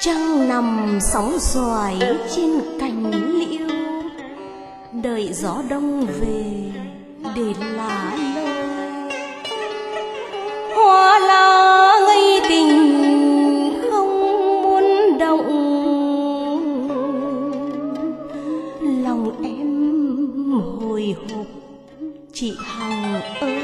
Trăng nằm sóng xoài trên cành liễu, đợi gió đông về để lá lơi. Hoa lá ngây tình không muốn động, lòng em hồi hộp chị Hằng ơi.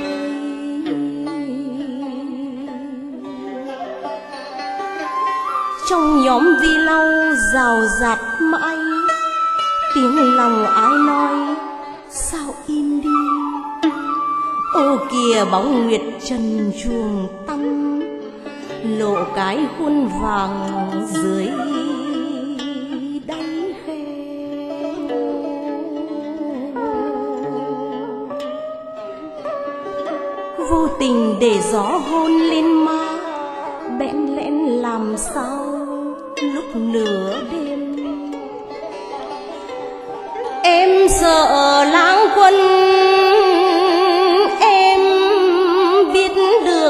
Trong nhóm vi lau rào rạt mãi, tiếng lòng ai nói sao im đi. Ô kìa bóng nguyệt trần chuồng tăm, lộ cái khuôn vàng dưới đáy khe. Vô tình để gió hôn lên má, bẽn lẽn làm sao lúc nửa đêm. Em sợ lãng quân, em biết được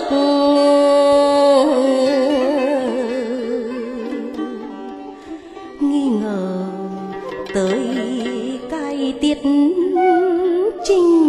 nghi ngờ tới cái tiết trinh